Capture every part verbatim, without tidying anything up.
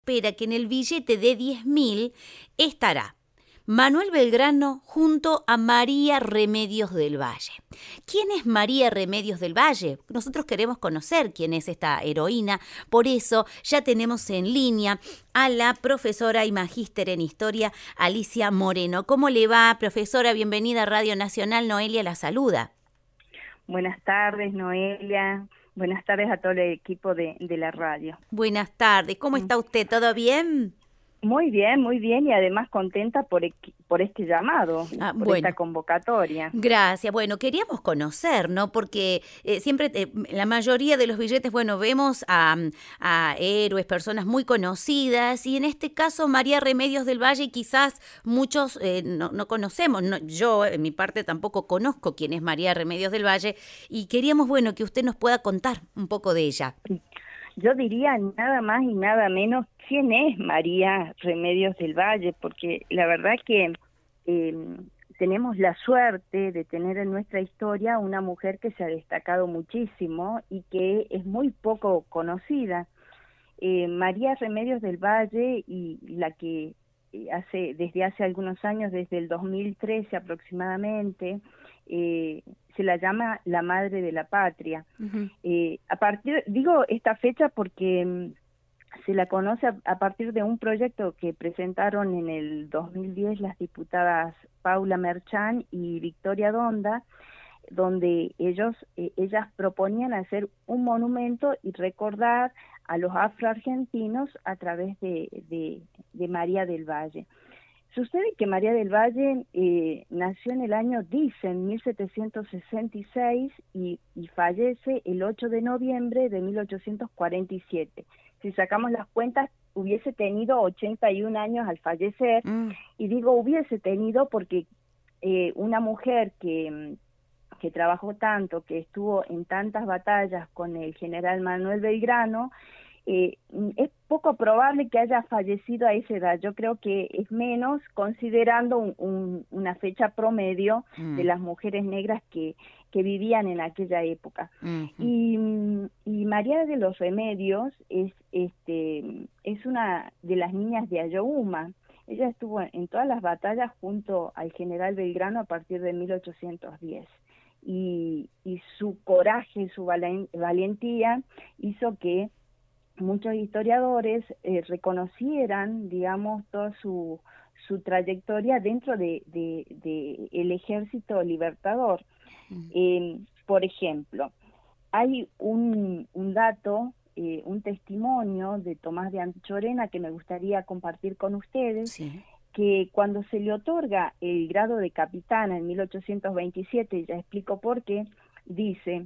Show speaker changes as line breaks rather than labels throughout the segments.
espera que en el billete de diez mil estará Manuel Belgrano junto a María Remedios del Valle. ¿Quién es María Remedios del Valle? Nosotros queremos conocer quién es esta heroína, por eso ya tenemos en línea a la profesora y magíster en historia Alicia Moreno. ¿Cómo le va, profesora? Bienvenida a Radio Nacional. Noelia la saluda.
Buenas tardes, Noelia. Buenas tardes a todo el equipo de, de la radio.
Buenas tardes. ¿Cómo está usted? ¿Todo bien?
Muy bien, muy bien, y además contenta por, por este llamado,
Ah,
por
bueno.
esta convocatoria.
Gracias. Bueno, queríamos conocer, ¿no? Porque eh, siempre, eh, la mayoría de los billetes, bueno, vemos a, a héroes, personas muy conocidas, y en este caso María Remedios del Valle quizás muchos eh, no, no conocemos. No, yo, en mi parte, tampoco conozco quién es María Remedios del Valle, y queríamos, bueno, que usted nos pueda contar un poco de ella.
Yo diría nada más y nada menos quién es María Remedios del Valle, porque la verdad que eh, tenemos la suerte de tener en nuestra historia una mujer que se ha destacado muchísimo y que es muy poco conocida. Eh, María Remedios del Valle, y la que hace desde hace algunos años, desde el dos mil trece aproximadamente, eh, se la llama la madre de la patria. Uh-huh. eh, a partir, digo esta fecha porque um, se la conoce a, a partir de un proyecto que presentaron en el dos mil diez las diputadas Paula Merchán y Victoria Donda, donde ellos, eh, ellas proponían hacer un monumento y recordar a los afroargentinos a través de, de, de María del Valle. Sucede que María del Valle eh, nació en el año, dicen, mil setecientos sesenta y seis y, y fallece el ocho de noviembre de mil ochocientos cuarenta y siete. Si sacamos las cuentas, hubiese tenido ochenta y un años al fallecer, mm. y digo hubiese tenido porque eh, una mujer que, que trabajó tanto, que estuvo en tantas batallas con el general Manuel Belgrano, Eh, es poco probable que haya fallecido a esa edad. Yo creo que es menos, considerando un, un, una fecha promedio mm. de las mujeres negras que, que vivían en aquella época. Uh-huh. y, y María de los Remedios es, este, es una de las niñas de Ayohuma. Ella estuvo en todas las batallas junto al general Belgrano a partir de mil ochocientos diez. Y, y su coraje, su valen, valentía hizo que muchos historiadores eh, reconocieran, digamos, toda su, su trayectoria dentro de, de, de el Ejército Libertador. Mm. Eh, por ejemplo, hay un, un dato, eh, un testimonio de Tomás de Anchorena que me gustaría compartir con ustedes, sí. Que cuando se le otorga el grado de capitana en mil ochocientos veintisiete, ya explico por qué, dice: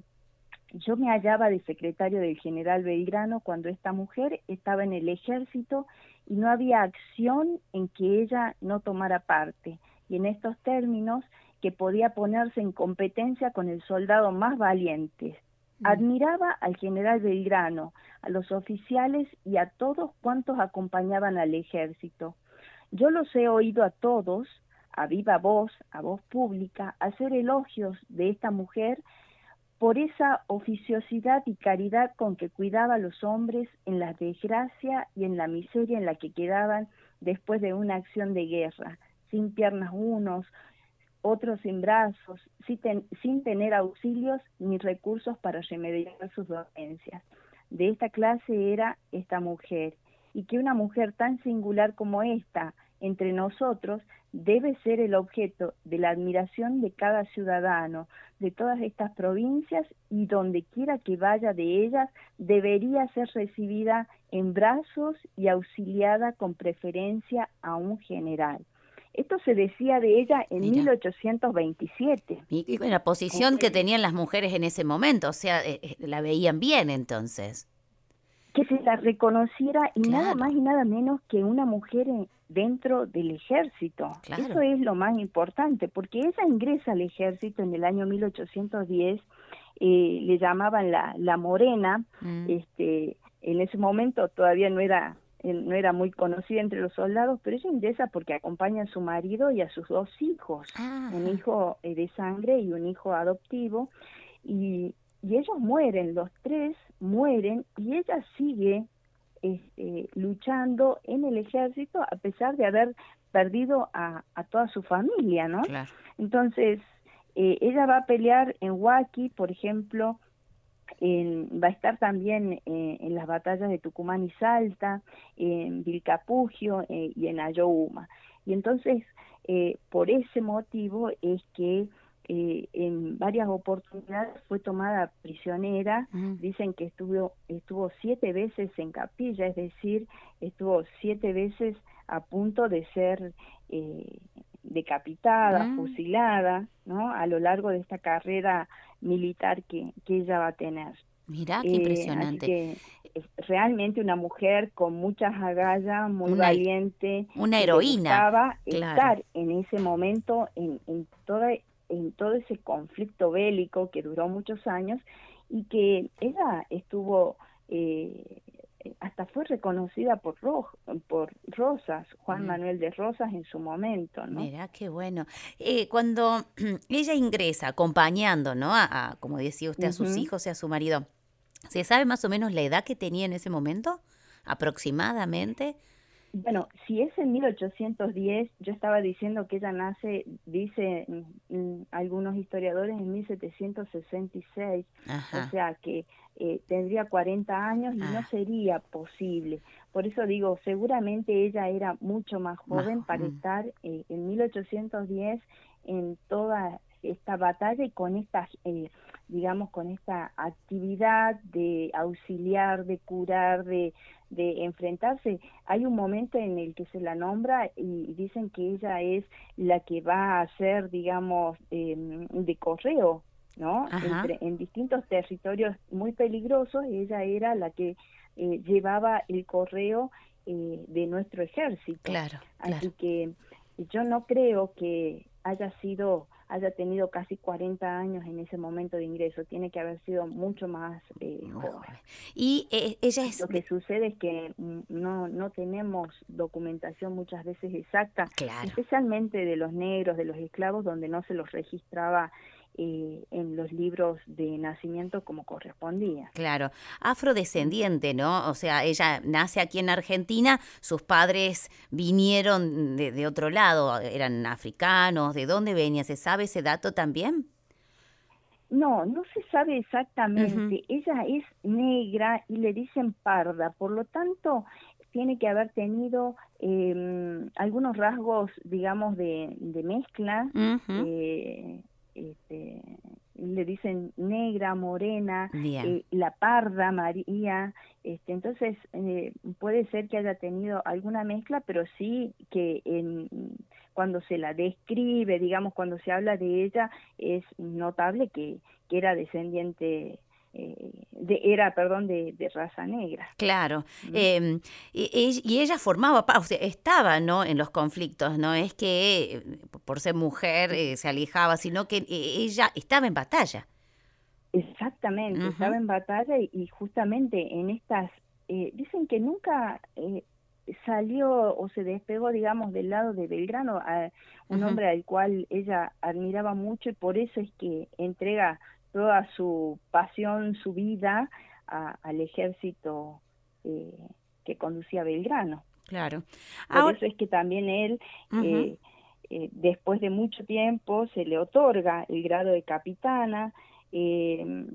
yo me hallaba de secretario del general Belgrano cuando esta mujer estaba en el ejército y no había acción en que ella no tomara parte, y en estos términos que podía ponerse en competencia con el soldado más valiente. Admiraba al general Belgrano, a los oficiales y a todos cuantos acompañaban al ejército. Yo los he oído a todos, a viva voz, a voz pública, hacer elogios de esta mujer por esa oficiosidad y caridad con que cuidaba a los hombres en la desgracia y en la miseria en la que quedaban después de una acción de guerra, sin piernas unos, otros sin brazos, sin, ten, sin tener auxilios ni recursos para remediar sus dolencias. De esta clase era esta mujer, y que una mujer tan singular como esta, entre nosotros, debe ser el objeto de la admiración de cada ciudadano de todas estas provincias, y donde quiera que vaya de ellas debería ser recibida en brazos y auxiliada con preferencia a un general. Esto se decía de ella en Mira. mil ochocientos veintisiete.
Y, y la posición en, que tenían las mujeres en ese momento, o sea, eh, la veían bien entonces.
Que se la reconociera, y
claro.
nada más y nada menos que una mujer en, dentro del ejército. Claro. Eso es lo más importante, porque ella ingresa al ejército en el año mil ochocientos diez, eh, le llamaban la, la Morena, mm. este, en ese momento todavía no era, no era muy conocida entre los soldados, pero ella ingresa porque acompaña a su marido y a sus dos hijos, ah. un hijo eh, de sangre y un hijo adoptivo, y Y ellos mueren, los tres mueren, y ella sigue este, luchando en el ejército a pesar de haber perdido a, a toda su familia, ¿no?
Claro.
Entonces, eh, ella va a pelear en Huaki, por ejemplo, en, va a estar también eh, en las batallas de Tucumán y Salta, en Vilcapugio eh, y en Ayohuma. Y entonces, eh, por ese motivo es que eh, en varias oportunidades fue tomada prisionera. Uh-huh. Dicen que estuvo, estuvo siete veces en capilla, es decir, estuvo siete veces a punto de ser eh, decapitada, uh-huh. fusilada, ¿no? A lo largo de esta carrera militar que, que ella va a tener.
Mirá, qué impresionante.
Eh, así que es realmente una mujer con muchas agallas, muy
una,
valiente.
Una heroína.
Claro.
Estar
en ese momento, en, en, toda, en todo ese conflicto bélico que duró muchos años y que ella estuvo... Eh, hasta fue reconocida por, Ro por Rosas, Juan mm. Manuel de Rosas en su momento, ¿no?
Mirá, qué bueno. Eh, cuando ella ingresa acompañando, ¿no? A, a, como decía usted, a sus uh-huh. hijos y a su marido, ¿se sabe más o menos la edad que tenía en ese momento? ¿Aproximadamente?
Bueno, si es en mil ochocientos diez, yo estaba diciendo que ella nace, dice mm, algunos historiadores, en mil setecientos sesenta y seis, Ajá. o sea que eh, tendría cuarenta años y ah. no sería posible. Por eso digo, seguramente ella era mucho más joven más, para mm. estar eh, en mil ochocientos diez en toda esta batalla y con esta, eh, digamos, con esta actividad de auxiliar, de curar, de, de enfrentarse. Hay un momento en el que se la nombra y dicen que ella es la que va a hacer, digamos, eh, de correo, ¿no? Entre, en distintos territorios muy peligrosos, ella era la que eh, llevaba el correo eh, de nuestro ejército.
Claro,
Así
claro.
que yo no creo que haya sido haya tenido casi cuarenta años en ese momento de ingreso, tiene que haber sido mucho más eh, joven.
Y eh, ella es...
Lo que sucede es que no, no tenemos documentación muchas veces exacta,
claro.
especialmente de los negros, de los esclavos, donde no se los registraba eh, en los libros de nacimiento como correspondía.
Claro, afrodescendiente, ¿no? O sea, ella nace aquí en Argentina, sus padres vinieron de, de otro lado, eran africanos, ¿de dónde venía? ¿Se sabe ese dato también?
No, no se sabe exactamente. Uh-huh. Ella es negra y le dicen parda, por lo tanto tiene que haber tenido eh, algunos rasgos, digamos, de, de mezcla. Uh-huh. eh, este, le dicen negra, morena, eh, la parda, María, este, entonces eh, puede ser que haya tenido alguna mezcla, pero sí que en, cuando se la describe, digamos, cuando se habla de ella, es notable que, que era descendiente, eh, de, era, perdón, de, de raza negra.
Claro, ¿Mm? eh, y, y ella formaba, o sea, estaba, ¿no?, en los conflictos, no es que por ser mujer eh, se alejaba, sino que ella estaba en batalla.
Exactamente, uh-huh. estaba en batalla y, y justamente en estas, eh, dicen que nunca eh, salió o se despegó, digamos, del lado de Belgrano, a un uh-huh. hombre al cual ella admiraba mucho y por eso es que entrega toda su pasión, su vida a, al ejército eh, que conducía Belgrano.
Claro.
Por Ahora... eso es que también él, uh-huh. eh, eh, después de mucho tiempo, se le otorga el grado de capitana, eh,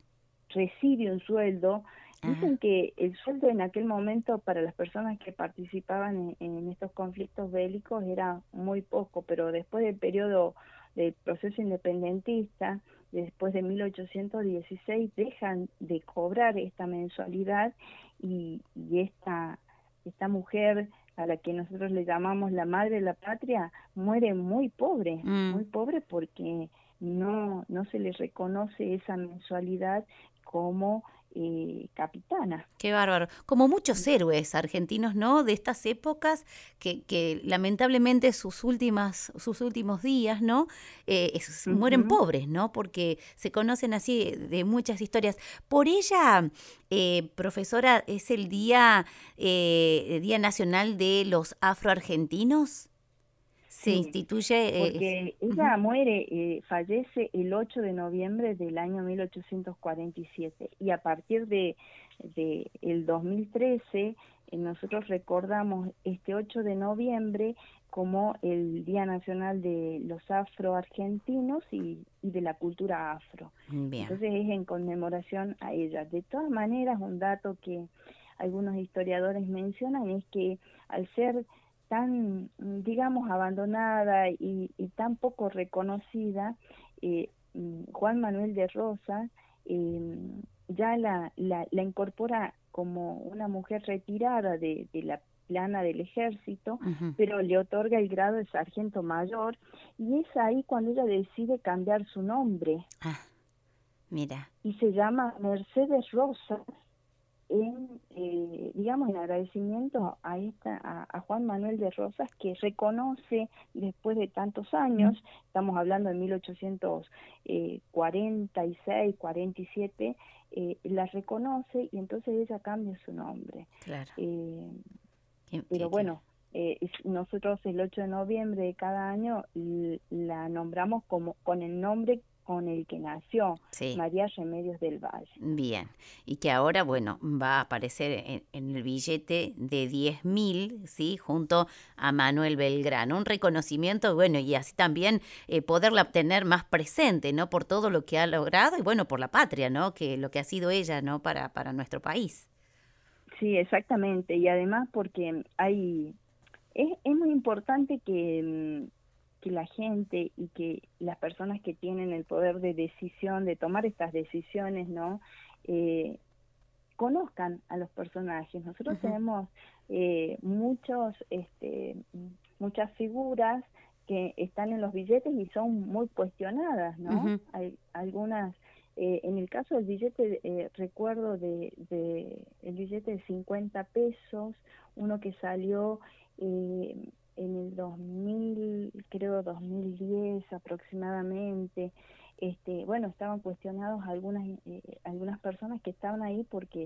recibe un sueldo. Dicen uh-huh. que el sueldo en aquel momento para las personas que participaban en, en estos conflictos bélicos era muy poco, pero después del periodo del proceso independentista, después de mil ochocientos dieciséis, dejan de cobrar esta mensualidad y, y esta, esta mujer a la que nosotros le llamamos la madre de la patria, muere muy pobre, mm. muy pobre porque no, no se le reconoce esa mensualidad como eh, capitana.
Qué bárbaro. Como muchos héroes argentinos, ¿no?, de estas épocas que, que lamentablemente sus últimas, sus últimos días, ¿no?, eh, es, uh-huh. mueren pobres, ¿no?, porque se conocen así de muchas historias. Por ella, eh, profesora, es el día, eh, el Día Nacional de los Afroargentinos. Se
sí,
instituye...
Porque eh, ella uh-huh. muere, eh, fallece el ocho de noviembre del año mil ochocientos cuarenta y siete y a partir de, de el dos mil trece, eh, nosotros recordamos este ocho de noviembre como el Día Nacional de los Afroargentinos y, y de la cultura afro.
Bien.
Entonces es en conmemoración a ella. De todas maneras, un dato que algunos historiadores mencionan es que al ser tan, digamos, abandonada y, y tan poco reconocida, eh, Juan Manuel de Rosas eh, ya la, la, la incorpora como una mujer retirada de, de la plana del ejército, uh-huh. pero le otorga el grado de sargento mayor, y es ahí cuando ella decide cambiar su nombre.
Ah, mira.
Y se llama Mercedes Rosas, en, eh, digamos, en agradecimiento a, esta, a, a Juan Manuel de Rosas, que reconoce después de tantos años, uh-huh. estamos hablando de mil ochocientos cuarenta y seis, cuarenta y siete, eh, la reconoce y entonces ella cambia su nombre.
Claro.
Eh,
qué,
pero
qué,
bueno, eh, nosotros el ocho de noviembre de cada año la nombramos como con el nombre con el que nació, sí. María Remedios del Valle.
Bien, y que ahora, bueno, va a aparecer en, en el billete de diez mil, ¿sí? Junto a Manuel Belgrano. Un reconocimiento, bueno, y así también eh, poderla tener más presente, ¿no? Por todo lo que ha logrado y, bueno, por la patria, ¿no? Que lo que ha sido ella, ¿no? Para, para nuestro país.
Sí, exactamente, y además porque hay... Es, es muy importante que... que la gente y que las personas que tienen el poder de decisión, de tomar estas decisiones, ¿no? Eh, conozcan a los personajes. Nosotros uh-huh. tenemos eh, muchos, este, muchas figuras que están en los billetes y son muy cuestionadas, ¿no? Uh-huh. Hay algunas, eh, en el caso del billete, eh, recuerdo de, de el billete de cincuenta pesos, uno que salió eh, en el dos mil, creo dos mil diez aproximadamente. Este, bueno, estaban cuestionados algunas eh, algunas personas que estaban ahí porque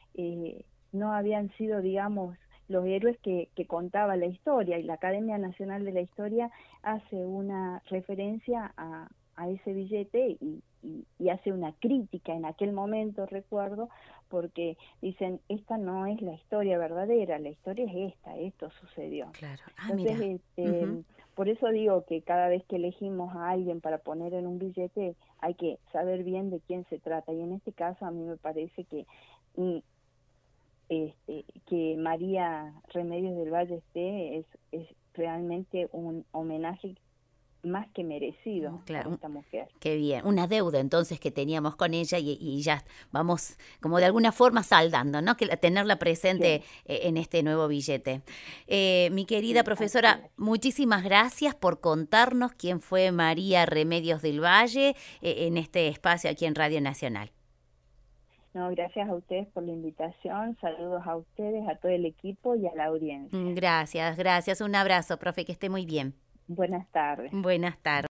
eh, no habían sido, digamos, los héroes que, que contaba la historia, y la Academia Nacional de la Historia hace una referencia a, a ese billete y, y, y hace una crítica en aquel momento, recuerdo, porque dicen, esta no es la historia verdadera, la historia es esta, esto sucedió.
Claro. Ah,
Entonces,
mira.
este,
Uh-huh.
por eso digo que cada vez que elegimos a alguien para poner en un billete, hay que saber bien de quién se trata, y en este caso a mí me parece que y, este, que María Remedios del Valle esté es, es realmente un homenaje más que merecido, claro, a esta mujer.
Qué bien, una deuda entonces que teníamos con ella y, y ya vamos como de alguna forma saldando, ¿no? Que tenerla presente sí. en este nuevo billete. Eh, mi querida sí, profesora, muchísimas gracias por contarnos quién fue María Remedios del Valle eh, en este espacio aquí en Radio Nacional.
No, gracias a ustedes por la invitación, saludos a ustedes, a todo el equipo y a la audiencia.
Gracias, gracias, un abrazo, profe, que esté muy bien.
Buenas tardes.
Buenas tardes.